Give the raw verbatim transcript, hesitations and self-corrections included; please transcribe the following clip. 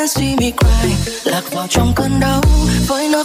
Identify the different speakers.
Speaker 1: see me cry, lạc vào trong cơn đau với nỗi